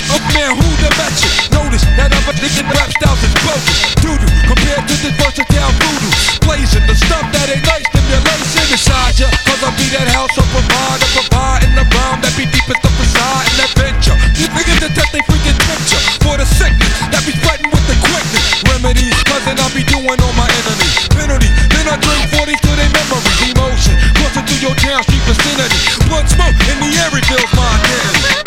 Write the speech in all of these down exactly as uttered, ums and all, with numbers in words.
Oh man, who the match it? Notice that other nigga rap styles is bogus. Doo-doo, compared to this versatile voodoo. Blazing the stuff that ain't nice, stimulation inside ya. Cause I be that house of provider, providing the rhyme that be deep as the facade and adventure. You niggas detect they freaking picture for the sickness that be spreading with the quickness. Remedies, cousin, I be doing on my enemies. Penalty, then I drink forty to their memories. Emotion, crossing through your town street vicinity. Blood smoke in the air, it fills my identity.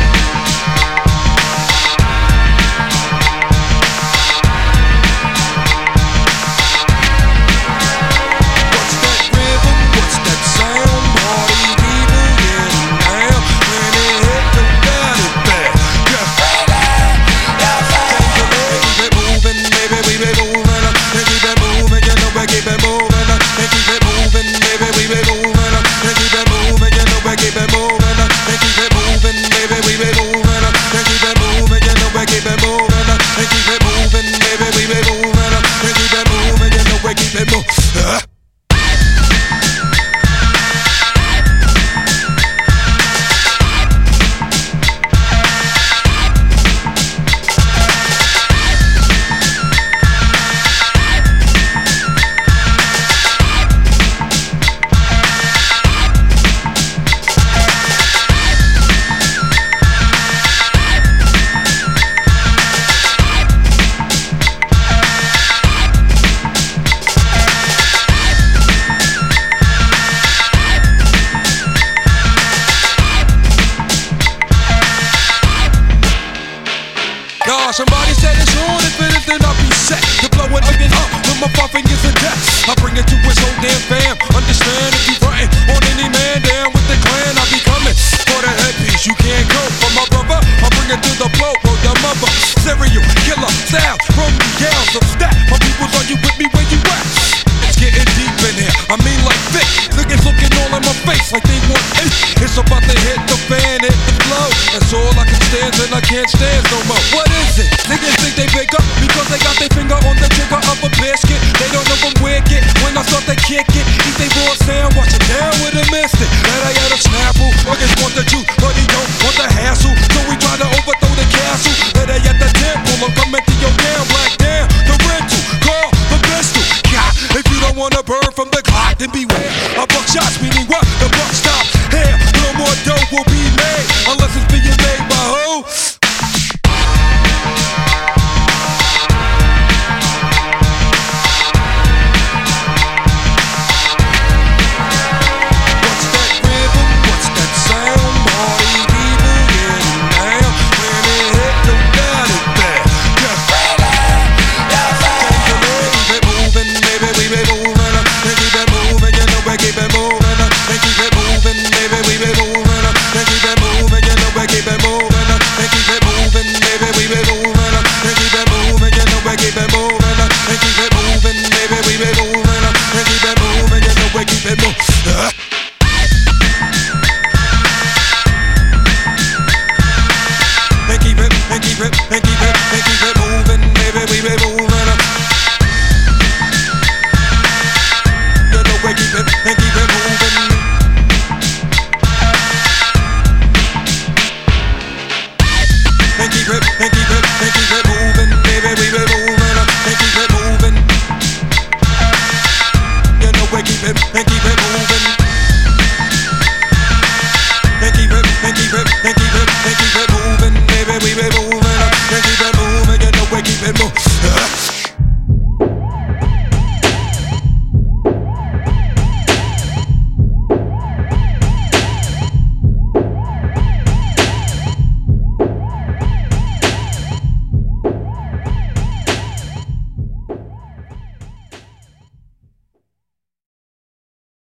Somebody said it's on, if it is then I'll be set to blow it again up with my five fingers of death. I bring it to his whole damn fam. Understand if you frontin' on any man down with the clan, I'll be coming for the headpiece. You can't go for my brother. I bring it to the blow, bro, the mother. Serial killer style from the yells of stat. My peoples, are you with me where you at? It's getting deep in here. I mean like thick. Niggas looking all in my face like they want it. It's about to hit the fan, hit the flow. That's all I can stand and I can't stand no more. What is it? Niggas think they big up because they got their finger on the trigger of a biscuit. They don't know I'm wicked. When I start to kick it, eat they raw sound, watch it down with a mystic. That I had a snapple. Niggas want the juice, but he don't want the hassle. So we try to overthrow the castle. That I at the temple, I'm coming to your damn black damn. The rental, call the pistol. God, if you don't wanna burn from the clock, then beware. A buck shots, meaning what? The buck stops here. No more dope will be made unless it's being made by who? And keep it moving. And keep it, and keep it, and keep it, and keep it.